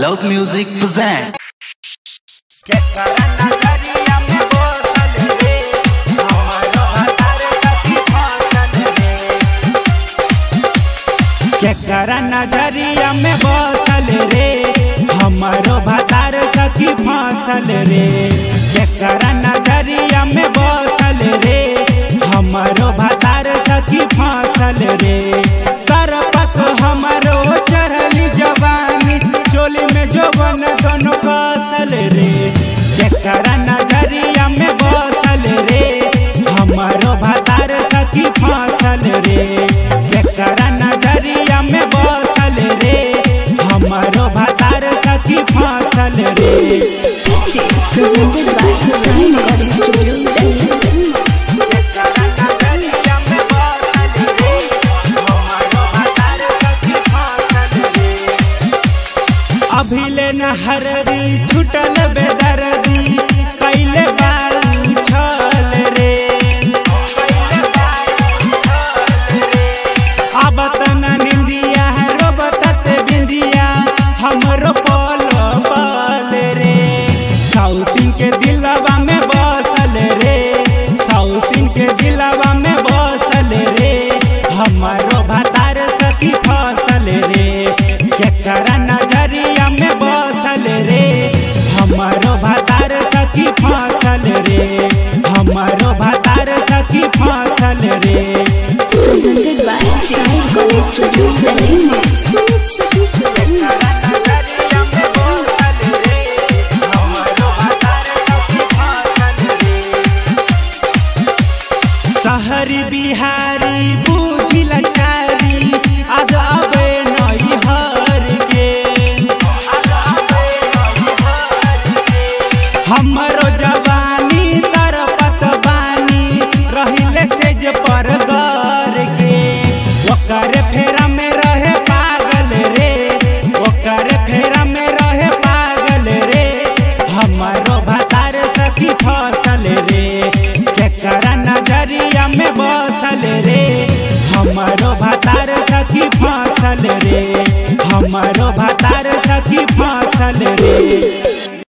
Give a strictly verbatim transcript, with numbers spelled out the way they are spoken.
Loud Music present. केकरा नजरिया में बसल रे हमारो भतार सखी फांसल रे। केकरा नजरिया में बसल रे हमारो भतार सखी फांसल रे। करपक हमारो चढ़ली जवानी चोली में जोबन दोनों कसल रे। केकरा नजरिया में बसल रे हमारो भतार सखी फांसल रे। केकरा नजरिया में बसल रे हमारो भतार सखी फांसल रे। अभिले न हरदी छुटल बेदर्दी कैले बा